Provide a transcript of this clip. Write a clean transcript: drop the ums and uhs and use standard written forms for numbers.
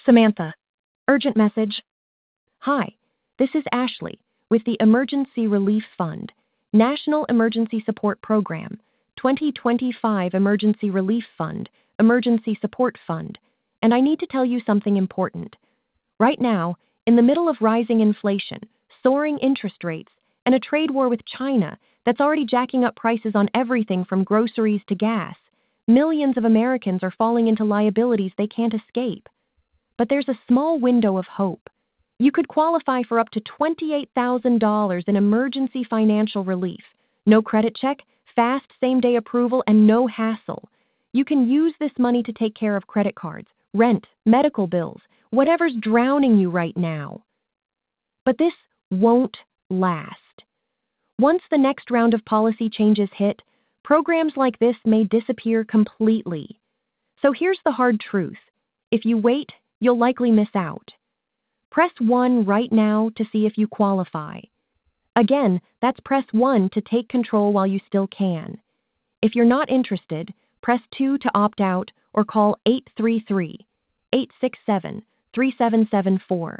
Samantha, urgent message. Hi, this is Ashley with the Emergency Relief Fund, National Emergency Support Program, 2025 Emergency Relief Fund, Emergency Support Fund, and I need to tell you something important. Right now, in the middle of rising inflation, soaring interest rates, and a trade war with China that's already jacking up prices on everything from groceries to gas, millions of Americans are falling into liabilities they can't escape. But there's a small window of hope. You could qualify for up to $28,000 in emergency financial relief. No credit check, fast same-day approval, and no hassle. You can use this money to take care of credit cards, rent, medical bills, whatever's drowning you right now. But this won't last. Once the next round of policy changes hit, programs like this may disappear completely. So here's the hard truth. If you wait, you'll likely miss out. Press 1 right now to see if you qualify. Again, that's press 1 to take control while you still can. If you're not interested, press 2 to opt out or call 833-867-3774.